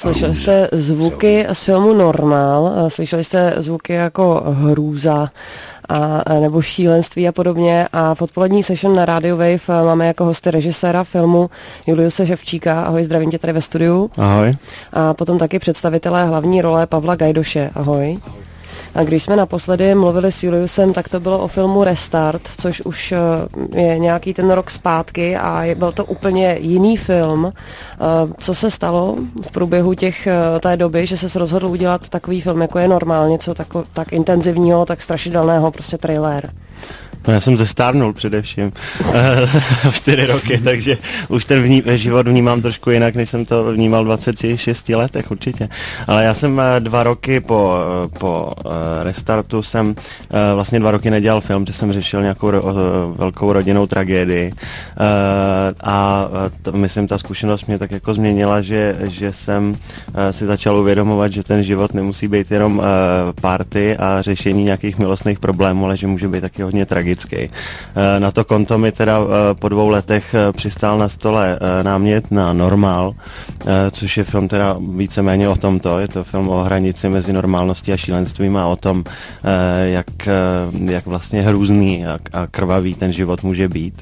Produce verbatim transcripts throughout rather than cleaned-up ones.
Slyšeli jste zvuky z filmu Normál, slyšeli jste zvuky jako hrůza a, nebo šílenství a podobně a v odpolední session na Radio Wave máme jako hosty režiséra filmu Juliuse Ševčíka. Ahoj, zdravím tě tady ve studiu. Ahoj. A potom taky představitelé hlavní role Pavla Gajdoše. Ahoj. A když jsme naposledy mluvili s Juliusem, tak to bylo o filmu Restart, což už je nějaký ten rok zpátky a byl to úplně jiný film. Co se stalo v průběhu těch, té doby, že se rozhodl udělat takový film, jako je Normál, něco tak, tak intenzivního, tak strašidelného, prostě trailer? No, já jsem zestárnul především čtyři roky, takže už ten vní, život vnímám trošku jinak, než jsem to vnímal v dvaceti šesti letech určitě. Ale já jsem dva roky po, po restartu jsem vlastně dva roky nedělal film, že jsem řešil nějakou ro, velkou rodinnou tragédii a to, myslím, ta zkušenost mě tak jako změnila, že, že jsem si začal uvědomovat, že ten život nemusí být jenom party a řešení nějakých milostných problémů, ale že může být taky hodně tragický. Na to konto mi teda po dvou letech přistál na stole námět na Normál, což je film teda víceméně o tomto. Je to film o hranici mezi normálností a šílenstvím a o tom, jak, jak vlastně hrůzný a krvavý ten život může být.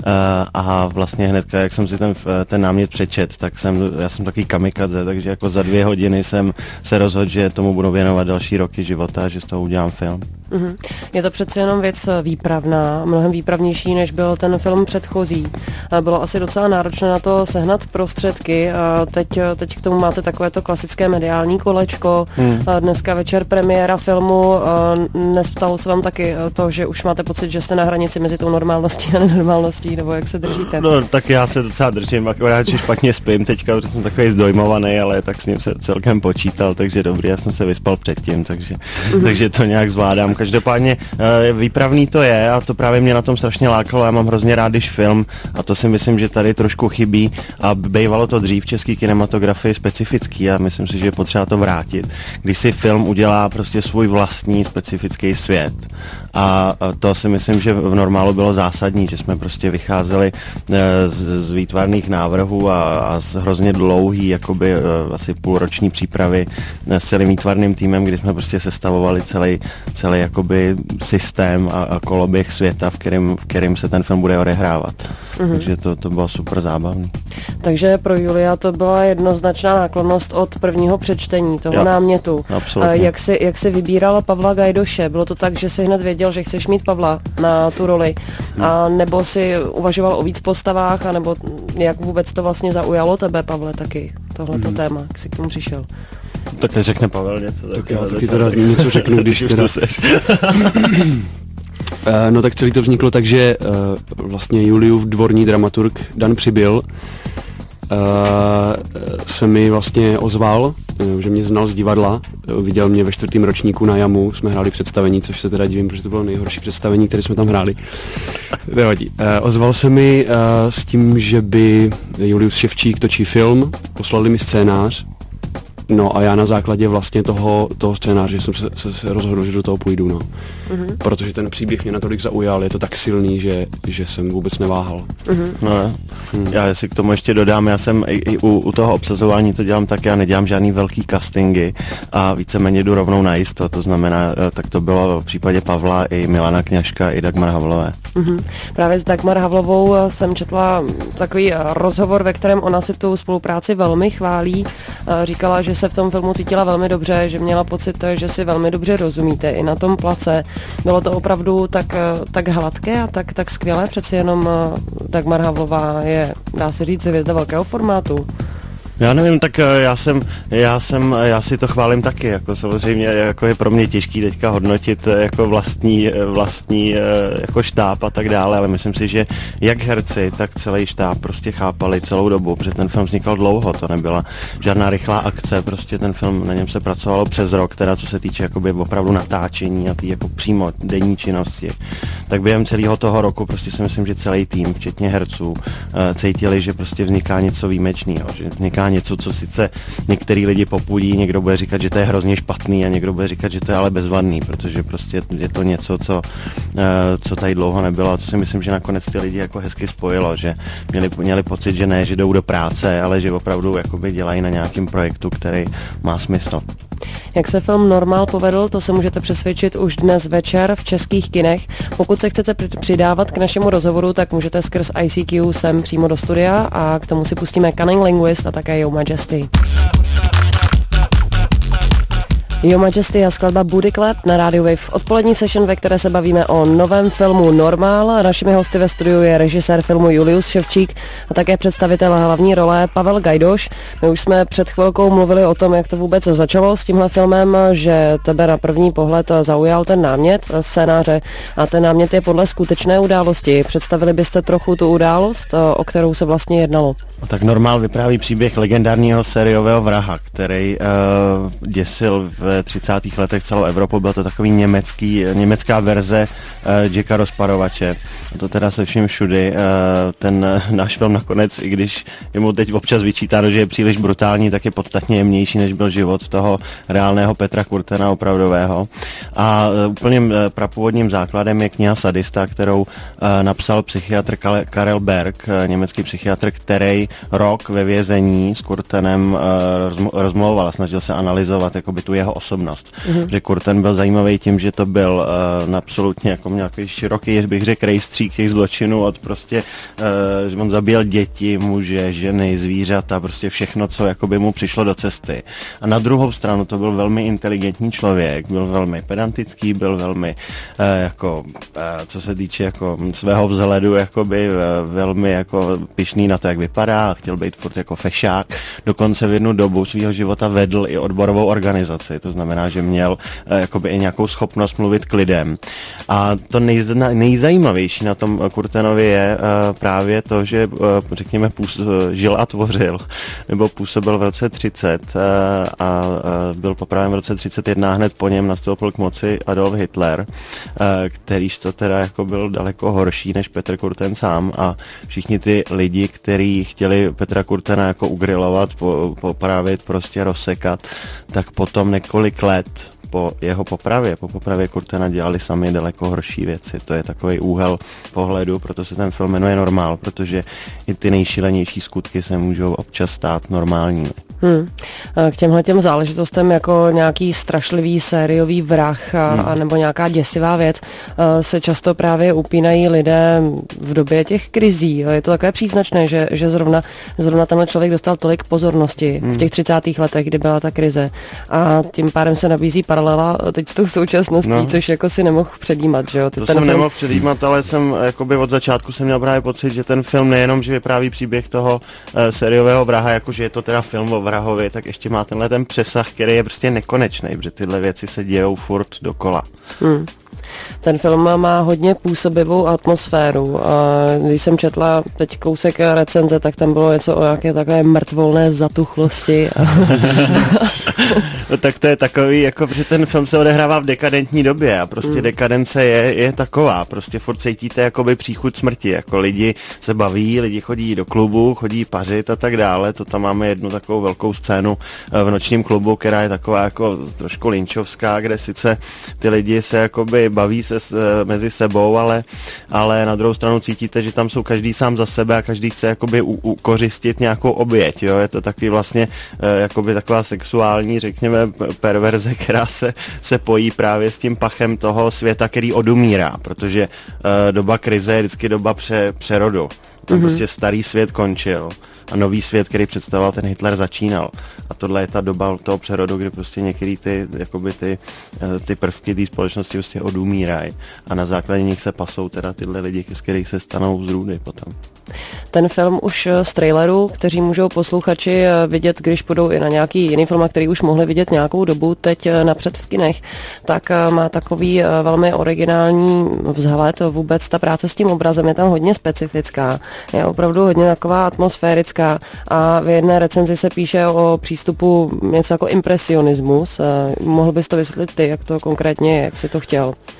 A vlastně hned, jak jsem si ten, ten námět přečet, tak jsem, já jsem taky kamikaze, takže jako za dvě hodiny jsem se rozhodl, že tomu budu věnovat další roky života a že z toho udělám film. Mm-hmm. Je to přece jenom věc výpravná, mnohem výpravnější, než byl ten film předchozí. Bylo asi docela náročné na to sehnat prostředky a teď, teď k tomu máte takovéto klasické mediální kolečko. Hmm. Dneska večer premiéra filmu. Nestalo se vám taky to, že už máte pocit, že jste na hranici mezi tou normálností a nenormálností, nebo jak se držíte? No, tak já se docela držím, akorát, že špatně spím teďka, protože jsem takový zdojmovaný, ale tak s ním se celkem počítal, takže dobrý, já jsem se vyspal předtím, takže, mm-hmm. takže to nějak zvládám. Každopádně výpravný to je a to právě mě na tom strašně lákalo. Já mám hrozně rád, když film, a to si myslím, že tady trošku chybí a bývalo to dřív v české kinematografii specifický a myslím si, že je potřeba to vrátit. Když si film udělá prostě svůj vlastní specifický svět a to si myslím, že v Normálu bylo zásadní, že jsme prostě vycházeli z, z výtvarných návrhů a, a z hrozně dlouhý, jakoby asi půlroční přípravy s celým výtvarným týmem, kdy jsme prostě sestavovali celý, celý jakoby systém a, a koloběh světa, v kterém, v kterém se ten film bude odehrávat. Mm-hmm. Takže to, to bylo super zábavný. Takže pro Julia to byla jednoznačná náklonnost od prvního přečtení toho jo, námětu. Absolutně. Jak jsi, jak jsi vybíral Pavla Gajdoše? Bylo to tak, že jsi hned věděl, že chceš mít Pavla na tu roli? A nebo si uvažoval o víc postavách, anebo jak vůbec to vlastně zaujalo tebe, Pavle, taky tohleto mm-hmm. téma, jak jsi k tomu přišel? Tak řekne Pavel něco. Tak, tak já taky teda něco řeknu, když teda... No tak celý to vzniklo tak, že uh, vlastně Juliův dvorní dramaturg Dan Přibyl uh, se mi vlastně ozval, uh, že mě znal z divadla, uh, viděl mě ve čtvrtém ročníku na Jamu, jsme hráli představení, což se teda divím, protože to bylo nejhorší představení, které jsme tam hráli. Nevadí. Uh, ozval se mi uh, s tím, že by Julius Ševčík točí film, poslali mi scénář. No a já na základě vlastně toho, toho scénáře jsem se, se, se rozhodl, že do toho půjdu, no. Mm-hmm. Protože ten příběh mě natolik zaujal, je to tak silný, že, že jsem vůbec neváhal. Mm-hmm. No, hmm. Já si k tomu ještě dodám, já jsem i, i u, u toho obsazování to dělám tak, já nedělám žádný velký castingy a víceméně jdu rovnou na jisto, to znamená, tak to bylo v případě Pavla i Milana Kňažka i Dagmar Havlové. Mm-hmm. Právě s Dagmar Havlovou jsem četla takový rozhovor, ve kterém ona si tu spolupráci velmi chválí. Říkala, že se v tom filmu cítila velmi dobře, že měla pocit, že si velmi dobře rozumíte i na tom place. Bylo to opravdu tak, tak hladké a tak, tak skvělé, přeci jenom Dagmar Havlová je, dá se říct, hvězda velkého formátu. Já nevím, tak já jsem, já jsem, já si to chválím taky, jako samozřejmě, jako je pro mě těžký teďka hodnotit jako vlastní, vlastní jako štáb a tak dále, ale myslím si, že jak herci, tak celý štáb prostě chápali celou dobu, protože ten film vznikal dlouho, to nebyla žádná rychlá akce, prostě ten film, na něm se pracovalo přes rok, teda co se týče jakoby opravdu natáčení a tý jako přímo denní činnosti. Tak během celého toho roku prostě si myslím, že celý tým, včetně herců, cítili, že prostě vzniká něco výjimečného, že vzniká možná něco, co sice některý lidi popudí, někdo bude říkat, že to je hrozně špatný a někdo bude říkat, že to je ale bezvadný, protože prostě je to něco, co, co tady dlouho nebylo a to si myslím, že nakonec ty lidi jako hezky spojilo, že měli, měli pocit, že ne, že jdou do práce, ale že opravdu jakoby dělají na nějakém projektu, který má smysl. Jak se film Normál povedl, to se můžete přesvědčit už dnes večer v českých kinech. Pokud se chcete přidávat k našemu rozhovoru, tak můžete skrz I C Q sem přímo do studia a k tomu si pustíme Cunning Linguist a také Your Majesty. Your Majesty a skladba Booty Clap na Radio Wave, odpolední session, ve které se bavíme o novém filmu Normál. Našimi hosty ve studiu je režisér filmu Julius Ševčík a také představitel hlavní role Pavel Gajdoš. My už jsme před chvilkou mluvili o tom, jak to vůbec začalo s tímhle filmem, že tebe na první pohled zaujal ten námět scénáře a ten námět je podle skutečné události. Představili byste trochu tu událost, o kterou se vlastně jednalo? No tak Normál vypráví příběh legendárního sériového vraha, který uh, děsil v třicátých letech celou Evropu. Byl to takový německý, německá verze uh, Jacka Rozparovače. A to teda se vším všudy. Uh, ten náš film nakonec, i když je mu teď občas vyčítáno, že je příliš brutální, tak je podstatně jemnější, než byl život toho reálného Petra Kurtena opravdového. A uh, úplně uh, prapůvodním základem je kniha Sadista, kterou uh, napsal psychiatr Karel Berg, uh, německý psychiatr, který rok ve vězení s Kurtenem uh, rozmlouval a snažil se analyzovat jakoby tu jeho osobnost. Mm-hmm. Že Kurten byl zajímavý tím, že to byl uh, absolutně jako nějaký široký, bych řekl, rejstřík těch zločinů od prostě, uh, že on zabíjel děti, muže, ženy, zvířata, prostě všechno, co jakoby mu přišlo do cesty. A na druhou stranu to byl velmi inteligentní člověk, byl velmi pedantický, byl velmi uh, jako, uh, co se týče jako svého vzhledu, jakoby uh, velmi jako pyšný na to, jak vypadá, chtěl být furt jako fešák, dokonce v jednu dobu svého života vedl i odborovou organizaci, to znamená, že měl eh, jakoby i nějakou schopnost mluvit k lidem. A to nejzna, nejzajímavější na tom Kurtenovi je eh, právě to, že eh, řekněme půs, žil a tvořil, nebo působil v roce třicet eh, a eh, byl popraven v roce třicet jedna, hned po něm nastoupil k moci Adolf Hitler, eh, kterýž to teda jako byl daleko horší než Petr Kurten sám a všichni ty lidi, kteří chtěli Petra Kurtena jako ugrilovat, po, popravit, prostě rozsekat, tak potom několik let po jeho popravě, po popravě Kurtena dělali sami daleko horší věci. To je takový úhel pohledu, proto se ten film jmenuje Normál, protože i ty nejšilenější skutky se můžou občas stát normálními. Hmm. K těmhle těm záležitostem jako nějaký strašlivý sériový vrah a, hmm. a nebo nějaká děsivá věc se často právě upínají lidé v době těch krizí. Je to takové příznačné, že, že zrovna, zrovna tenhle člověk dostal tolik pozornosti hmm. v těch třicátých letech, kdy byla ta krize a tím pádem se nabízí paralela teď s tou současností, no. což jako si nemohl předjímat. Že jo? Ty to jsem film... nemohl předjímat, ale jsem jakoby od začátku jsem měl právě pocit, že ten film nejenom, že vypráví příběh toho uh, sériového vraha, jakože je to teda film o vrahovi, tak ještě má tenhle ten přesah, který je prostě nekonečný, protože tyhle věci se dějou furt dokola. Hmm. Ten film má hodně působivou atmosféru. A když jsem četla teď kousek recenze, tak tam bylo něco o nějaké takové mrtvolné zatuchlosti. A... no tak to je takový, jako, že ten film se odehrává v dekadentní době a prostě mm. dekadence je, je taková. Prostě furt cítíte jakoby příchuť smrti. Jako lidi se baví, lidi chodí do klubu, chodí pařit a tak dále. To tam máme jednu takovou velkou scénu v nočním klubu, která je taková jako trošku lynčovská, kde sice ty lidi se jakoby baví se s, mezi sebou, ale, ale na druhou stranu cítíte, že tam jsou každý sám za sebe a každý chce jakoby u, ukořistit nějakou oběť, jo, je to taky vlastně jakoby taková sexuální, řekněme, perverze, která se, se pojí právě s tím pachem toho světa, který odumírá, protože uh, doba krize je vždycky doba pře, přerodu. Tam mm-hmm. prostě starý svět končil a nový svět, který představoval ten Hitler, začínal. A tohle je ta doba toho přerodu, kdy prostě některé ty, jakoby ty, ty prvky té společnosti prostě odumírají a na základě nich se pasou teda tyhle lidi, z kterých se stanou zrůdy potom. Ten film už z traileru, kteří můžou posluchači vidět, když půjdou i na nějaký jiný film, který už mohli vidět nějakou dobu teď napřed v kinech, tak má takový velmi originální vzhled. Vůbec ta práce s tím obrazem je tam hodně specifická. Je opravdu hodně taková atmosférická a v jedné recenzi se píše o přístupu něco jako impresionismus. Mohl bys to vysvětlit ty, jak to konkrétně je, jak jsi to chtěl?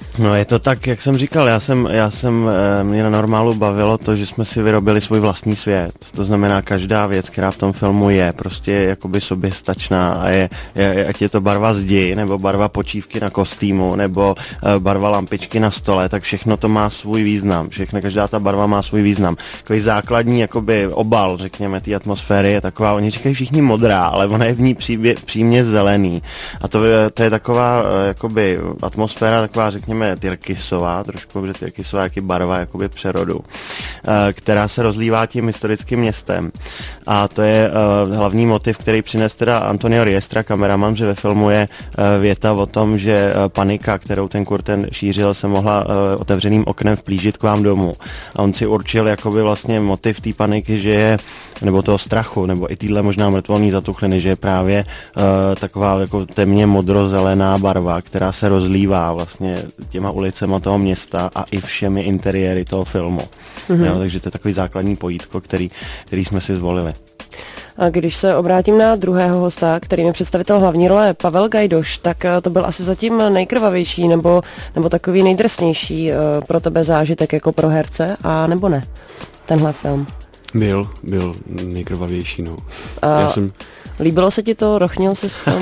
No je to tak, jak jsem říkal, já jsem, já jsem, mě na Normálu bavilo to, že jsme si vyrobili svůj vlastní svět. To znamená, každá věc, která v tom filmu je, prostě je jakoby soběstačná a je, je, ať je to barva zdi, nebo barva počívky na kostýmu, nebo uh, barva lampičky na stole, tak všechno to má svůj význam. Všechno, každá ta barva má svůj význam. Takový základní jakoby obal, řekněme, té atmosféry je taková, oni říkají všichni modrá, ale ona je v ní přímě, přímě zelený. A to, to je taková jakoby atmosféra, taková, řekněme, tyrkysová, trošku, protože tyrkysová jaký barva jakoby přerodu, která se rozlívá tím historickým městem. A to je uh, hlavní motiv, který přines teda Antonio Riestra, kameraman, že ve filmu je uh, věta o tom, že uh, panika, kterou ten Kurten šířil, se mohla uh, otevřeným oknem vplížit k vám domů. A on si určil jakoby vlastně motiv té paniky, že je, nebo toho strachu, nebo i týhle možná mrtvolný zatuchliny, že je právě uh, taková jako temně modrozelená barva, která se rozlívá vlastně těma ulicema toho města a i všemi interiéry toho filmu. Mm-hmm. Jo, takže to je takový základní pojítko, který, který jsme si zvolili. A když se obrátím na druhého hosta, kterým je představitel hlavní role Pavel Gajdoš, tak to byl asi zatím nejkrvavější nebo, nebo takový nejdrsnější uh, pro tebe zážitek jako pro herce, a nebo ne? Tenhle film. Byl, byl nejkrvavější, no. A Já jsem... Líbilo se ti to? Rochnil jsi s film?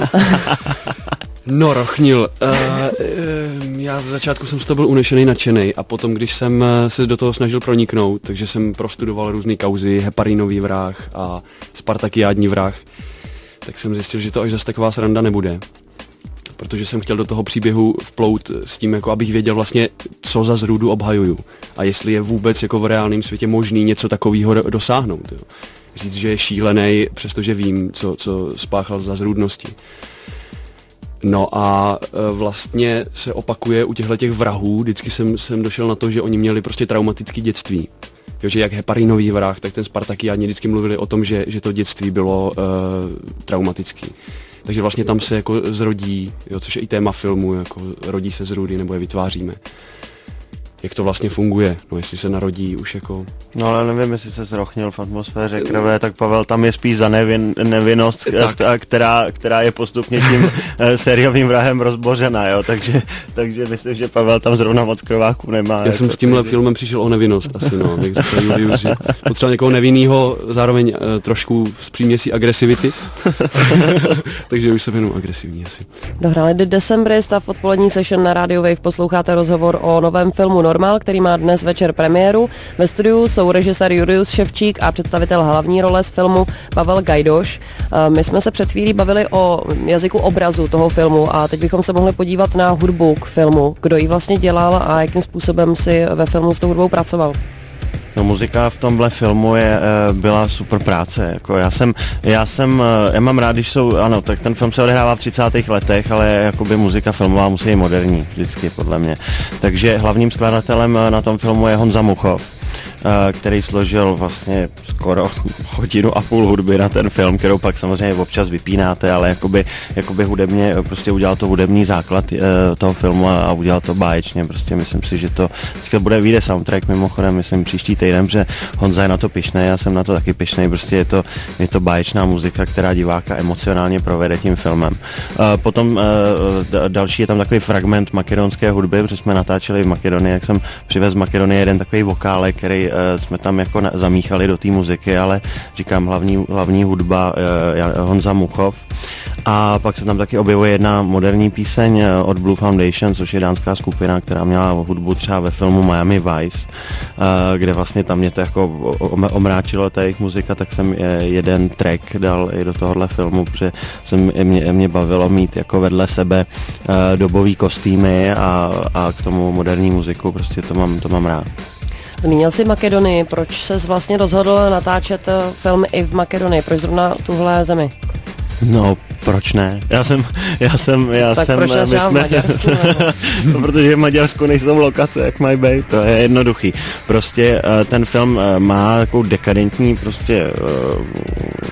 No, rochnil. Uh, uh, já z začátku jsem z toho byl unešený, nadšenej a potom, když jsem se do toho snažil proniknout, takže jsem prostudoval různé kauzy, Heparinový vrah a Spartakiádní vrah, tak jsem zjistil, že to až zase taková sranda nebude. Protože jsem chtěl do toho příběhu vplout s tím, jako abych věděl vlastně, co za zrůdu obhajuju a jestli je vůbec jako v reálném světě možný něco takového dosáhnout. Jo. Říct, že je šílenej, přestože vím, co, co spáchal za zrůdnosti. No a vlastně se opakuje u těchto těch vrahů, vždycky jsem, jsem došel na to, že oni měli prostě traumatické dětství. Jo, že jak Heparinový vrah, tak ten Spartakiádní vždycky mluvili o tom, že, že to dětství bylo uh, traumatické. Takže vlastně tam se jako zrodí, jo, což je i téma filmu, jako rodí se zrůdy nebo je vytváříme. Jak to vlastně funguje, no jestli se narodí už jako... No ale nevím, jestli se zrochnil v atmosféře krve, tak Pavel tam je spíš za nevin, nevinnost, která, která je postupně tím sériovým vrahem rozbořena, jo, takže, takže myslím, že Pavel tam zrovna moc krváků nemá. Já jako jsem s tímhle filmem přišel o nevinnost asi, no, bych řekl Julius, že potřeba někoho nevinnýho, zároveň uh, trošku s příměsí agresivity, takže už se věnu agresivní asi. Dohráli The Decemberists a v odpolední session na Radio Wave posloucháte rozhovor o novém filmu Normál, který má dnes večer premiéru. Ve studiu jsou režisér Julius Ševčík a představitel hlavní role z filmu Pavel Gajdoš. My jsme se před chvílí bavili o jazyku obrazu toho filmu a teď bychom se mohli podívat na hudbu k filmu. Kdo ji vlastně dělal a jakým způsobem si ve filmu s tou hudbou pracoval? No, muzika v tomhle filmu je, byla super práce, jako já jsem, já jsem, já mám rád, když jsou, ano, tak ten film se odehrává v třicátých letech, ale jakoby muzika filmová musí být moderní, vždycky, podle mě. Takže hlavním skladatelem na tom filmu je Honza Muchov, který složil vlastně skoro hodinu a půl hudby na ten film, kterou pak samozřejmě občas vypínáte, ale jakoby, jakoby hudebně prostě udělal to hudební základ uh, toho filmu a, a udělal to báječně, prostě myslím si, že to teďka bude vyjde soundtrack mimochodem, myslím příští týden, že Honza je na to pyšnej, já jsem na to taky pyšnej, prostě je to, je to báječná muzika, která diváka emocionálně provede tím filmem. Uh, potom uh, další je tam takový fragment makedonské hudby, protože jsme natáčeli v Makedonii, jak jsem přivez z Makedonie jeden takový vokálek, který jsme tam jako zamíchali do té muziky, ale říkám hlavní, hlavní hudba uh, Honza Muchov. A pak se tam taky objevuje jedna moderní píseň od Blue Foundation, což je dánská skupina, která měla hudbu třeba ve filmu Miami Vice, uh, kde vlastně tam mě to jako omráčilo ta jejich muzika, tak jsem jeden track dal i do tohohle filmu, protože jsem, mě, mě bavilo mít jako vedle sebe uh, dobový kostýmy a, a k tomu moderní muziku, prostě to mám, to mám rád. Zmínil jsi Makedonii, proč ses vlastně rozhodl natáčet film i v Makedonii, proč zrovna tuhle zemi? No, proč ne? Já jsem, já jsem, já tak jsem... Tak proč ne v Maďarsku? No, protože v Maďarsku nejsou lokace, jak mají být, to je jednoduchý. Prostě uh, ten film uh, má takovou dekadentní prostě uh,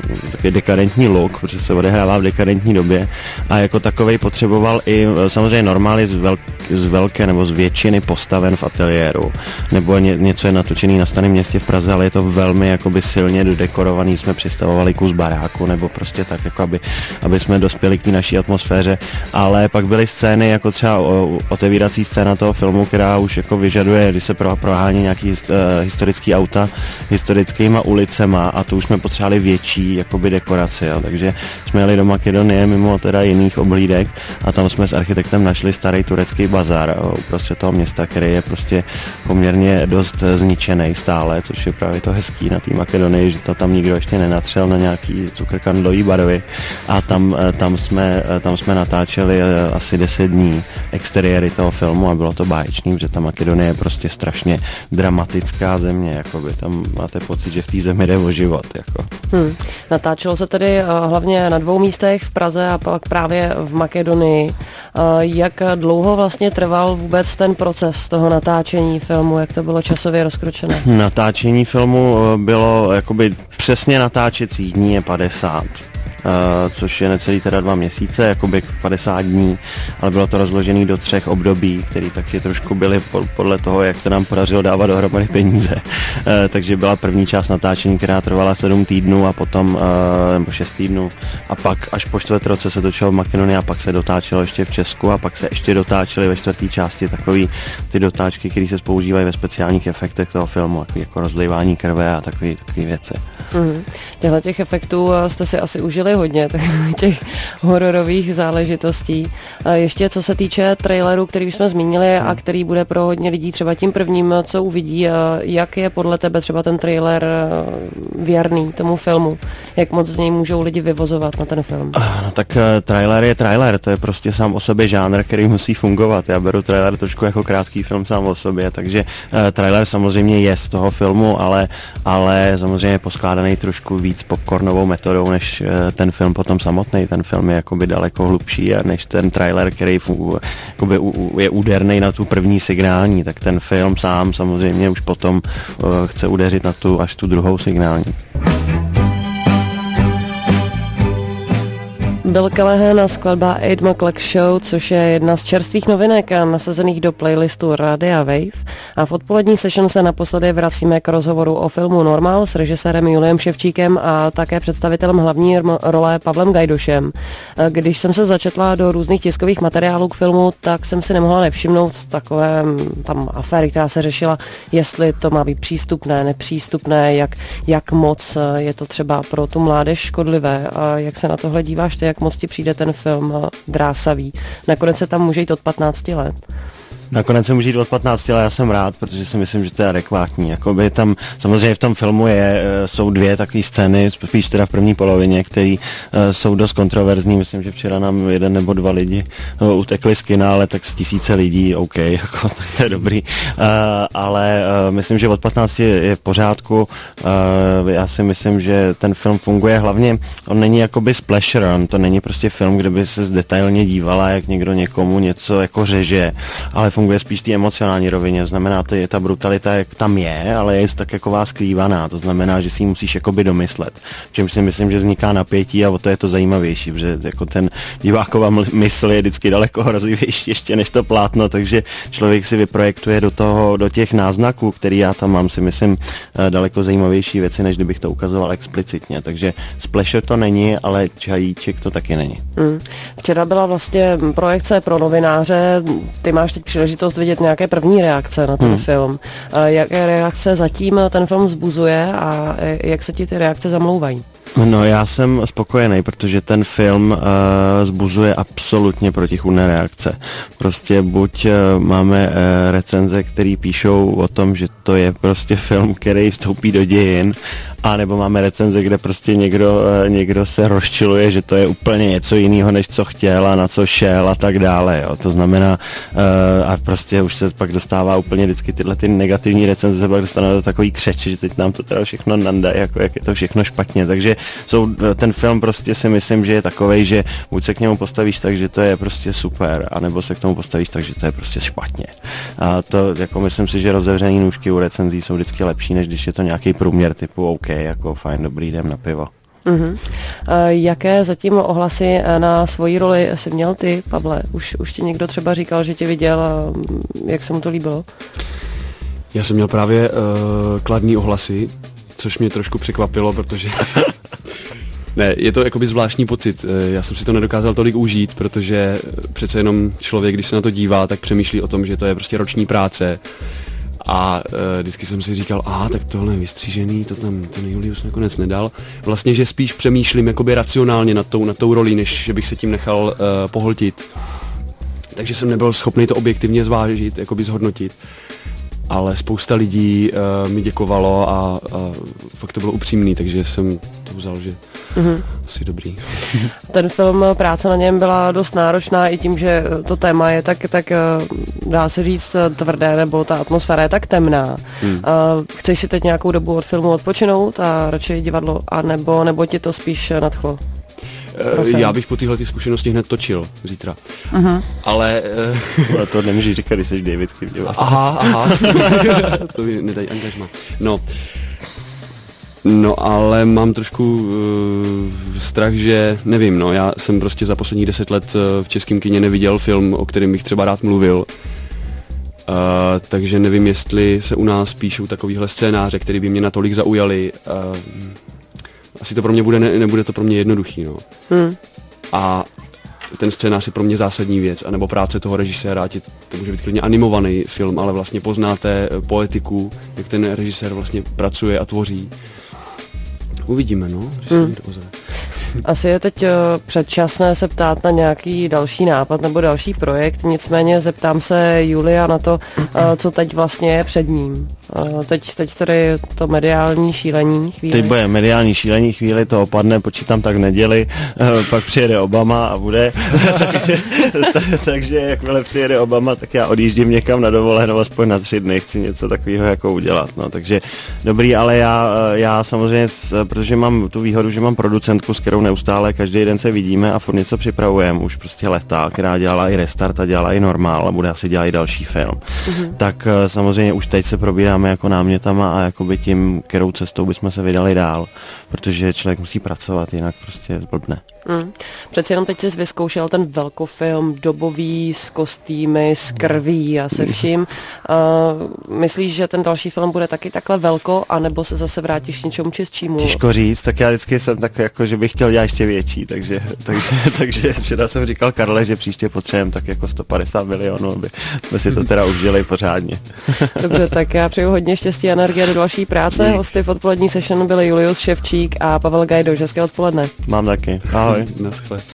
takový dekadentní look, protože se odehrává v dekadentní době a jako takovej potřeboval i samozřejmě normály z, velk, z velké nebo z většiny postaven v ateliéru, nebo ně, něco je natočený na Starém Městě v Praze, ale je to velmi jakoby silně dodekorovaný, jsme představovali kus baráku, nebo prostě tak, jako aby, aby jsme dospěli k té naší atmosféře, ale pak byly scény, jako třeba o, otevírací scéna toho filmu, která už jako vyžaduje, když se pro, prohání nějaký uh, historický auta historickýma ulicema a to už jsme potřebovali větší jakoby dekoraci, jo. Takže jsme jeli do Makedonie mimo teda jiných oblídek a tam jsme s architektem našli starý turecký bazar uprostřed toho města, který je prostě poměrně dost zničený stále, což je právě to hezký na té Makedonii, že to tam nikdo ještě nenatřel na nějaký cukrkandlový barvy a tam, tam, jsme, tam jsme natáčeli asi deset dní exteriéry toho filmu a bylo to báječný, protože ta Makedonie je prostě strašně dramatická země, jakoby tam máte pocit, že v té zemi jde o život. Jako. Hmm. Natáčelo se tedy uh, hlavně na dvou místech v Praze a pak právě v Makedonii. Uh, jak dlouho vlastně trval vůbec ten proces toho natáčení filmu, jak to bylo časově rozkročené? Natáčení filmu bylo jakoby přesně natáčecích dní je padesát. Uh, což je necelý teda dva měsíce, jakoby padesát dní, ale bylo to rozložené do třech období, které taky trošku byly podle toho, jak se nám podařilo dávat dohromady peníze. Uh, takže byla první část natáčení, která trvala sedm týdnů a potom, uh, nebo šest týdnů a pak až po čtvrt roce se točilo v Makedonii a pak se dotáčelo ještě v Česku a pak se ještě dotáčely ve čtvrté části takový ty dotáčky, které se používají ve speciálních efektech toho filmu, jako, jako rozlivání krve a takové věci. Mm. Těchto těch efektů jste si asi užili hodně, těch hororových záležitostí. Ještě co se týče traileru, který jsme zmínili a který bude pro hodně lidí třeba tím prvním, co uvidí, jak je podle tebe třeba ten trailer věrný tomu filmu? Jak moc z něj můžou lidi vyvozovat na ten film? No tak trailer je trailer, to je prostě sám o sobě žánr, který musí fungovat. Já beru trailer trošku jako krátký film sám o sobě, takže trailer samozřejmě je z toho filmu, ale, ale samozřejmě poskládaný trošku víc popcornovou metodou, než ten film potom samotný. Ten film je jakoby daleko hlubší než ten trailer, který funguje, jakoby je úderný na tu první signální, tak ten film sám samozřejmě už potom uh, chce udeřit na tu až tu druhou signální. Bill Callahan a skladba Ed McCluck Show, což je jedna z čerstvých novinek nasazených do playlistu Radia Wave. A v odpolední session se naposledy vracíme k rozhovoru o filmu Normal s režisérem Juliem Ševčíkem a také představitelem hlavní role Pavlem Gajdošem. Když jsem se začetla do různých tiskových materiálů k filmu, tak jsem si nemohla nevšimnout takové tam aféry, která se řešila, jestli to má být přístupné, nepřístupné, jak, jak moc je to třeba pro tu mládež škodlivé. A jak se na tohle díváš ty, jak moc ti přijde ten film drásavý? Nakonec se tam může jít od patnácti let. Nakonec se může jít od patnácti, ale já jsem rád, protože si myslím, že to je adekvátní. Jakoby tam, samozřejmě v tom filmu je, jsou dvě takové scény, spíš teda v první polovině, které uh, jsou dost kontroverzní. Myslím, že včera nám jeden nebo dva lidi uh, utekli z kina, ale tak z tisíce lidí, OK, jako, tak to je dobrý. Uh, ale uh, myslím, že od patnácti je v pořádku. Uh, já si myslím, že ten film funguje hlavně, on není jakoby splasher, on to není prostě film, kde by se detailně dívala, jak někdo někomu něco jako řeže, ale funguje spíš té emocionální rovině, znamená, že ta brutalita jak tam je, ale je tak jako vás skrývaná, to znamená, že si ji musíš jakoby domyslet. Čím si myslím, že vzniká napětí a o to je to zajímavější, protože jako ten diváková mysl je vždycky daleko hrozivější ještě než to plátno, takže člověk si vyprojektuje do toho, do těch náznaků, který já tam mám, si myslím, daleko zajímavější věci, než kdybych to ukazoval explicitně, takže splasher to není, ale čajíček to taky není. Hmm. Včera byla vlastně projekce pro novináře, ty máš teď příležitost vidět nějaké první reakce na ten hmm. film. Jaké reakce zatím ten film vzbuzuje a jak se ti ty reakce zamlouvají? No já jsem spokojený, protože ten film uh, zbuzuje absolutně protichůdné reakce. Prostě buď uh, máme uh, recenze, které píšou o tom, že to je prostě film, který vstoupí do dějin, a nebo máme recenze, kde prostě někdo, uh, někdo se rozčiluje, že to je úplně něco jiného, než co chtěl a na co šel a tak dále. Jo. To znamená, uh, a prostě už se pak dostává úplně vždycky tyhle ty negativní recenze, se pak dostanou do takový křeči, že teď nám to teda všechno nandá, jako jak je to všechno špatně. Takže jsou, ten film prostě si myslím, že je takovej, že buď se k němu postavíš tak, že to je prostě super, anebo se k tomu postavíš tak, že to je prostě špatně. A to, jako myslím si, že rozevřený nůžky u recenzí jsou vždycky lepší, než když je to nějaký průměr typu OK, jako fajn, dobrý, jdem na pivo. Uh-huh. Jaké zatím ohlasy na svoji roli jsi měl ty, Pavle? Už, už ti někdo třeba říkal, že tě viděl a jak se mu to líbilo? Já jsem měl právě uh, kladný ohlasy, což mě trošku překvapilo, protože... Ne, je to jakoby zvláštní pocit. Já jsem si to nedokázal tolik užít, protože přece jenom člověk, když se na to dívá, tak přemýšlí o tom, že to je prostě roční práce. A uh, vždycky jsem si říkal, a tak tohle je vystřížený, to tam ten Julius nakonec nedal. Vlastně, že spíš přemýšlím jakoby racionálně nad tou, nad tou rolí, než že bych se tím nechal uh, pohltit. Takže jsem nebyl schopný to objektivně zvážit, jakoby zhodnotit. Ale spousta lidí uh, mi děkovalo a, a fakt to bylo upřímný, takže jsem to vzal, že mm-hmm. asi dobrý. Ten film, práce na něm byla dost náročná i tím, že to téma je tak, tak dá se říct tvrdé, nebo ta atmosféra je tak temná. Hmm. Uh, chceš si teď nějakou dobu od filmu odpočinout a radši divadlo, a nebo, nebo ti to spíš nadchlo? Já bych po téhle zkušenosti hned točil zítra. Uh-huh. Ale... Uh... to nemůžeš říkat, když jsi David Kim. Aha, aha. To mi nedají angažma. No. No, ale mám trošku uh, strach, že nevím, no, já jsem prostě za posledních deset let uh, v českém kině neviděl film, o kterém bych třeba rád mluvil. Uh, takže nevím, jestli se u nás píšou takovýhle scénáře, které by mě natolik zaujaly. Uh, asi to pro mě bude, ne, nebude to pro mě jednoduchý, no. Hmm. A ten scénář je pro mě zásadní věc, anebo práce toho režiséra, ať je, to může být klidně animovaný film, ale vlastně poznáte poetiku, jak ten režisér vlastně pracuje a tvoří. Uvidíme, no, že se někdo ozve. Asi je teď uh, předčasné se ptát na nějaký další nápad nebo další projekt, nicméně zeptám se Julia na to, uh, co teď vlastně je před ním. Uh, teď, teď tady to mediální šílení chvíli. Teď bude mediální šílení chvíli, to opadne, počítám tak v neděli, uh, pak přijede Obama a bude. takže, t- takže jakmile přijede Obama, tak já odjíždím někam na dovolenou, aspoň na tři dny, chci něco takového jako udělat. No, takže dobrý, ale já, já samozřejmě, protože mám tu výhodu, že mám producentku, s kterou neustále každý den se vidíme a furt něco připravujeme, už prostě leta, která dělala i Restart a dělala i Normál a bude asi dělat i další film. Mm-hmm. Tak samozřejmě už teď se probíráme jako námětama a jakoby tím, kterou cestou bychom se vydali dál, protože člověk musí pracovat, jinak prostě zblbne. Mm. Přeci jenom teď jsi vyzkoušel ten velkofilm, dobový, s kostýmy, s krví a se vším. Uh, myslíš, že ten další film bude taky takhle velko, anebo se zase vrátíš k něčemu čistšímu? Těžko říct, tak já vždycky jsem tak jako, že bych chtěl dělat ještě větší, takže, takže, takže včera jsem říkal Karle, že příště potřebujeme tak jako sto padesát milionů, aby jsme si to teda užili pořádně. Dobře, tak já přeju hodně štěstí a energie do další práce. Hosty v odpolední session byli Julius Ševčík a Pavel Gajdoš. Hezké odpoledne. Mám taky. Ahoj. Naschle.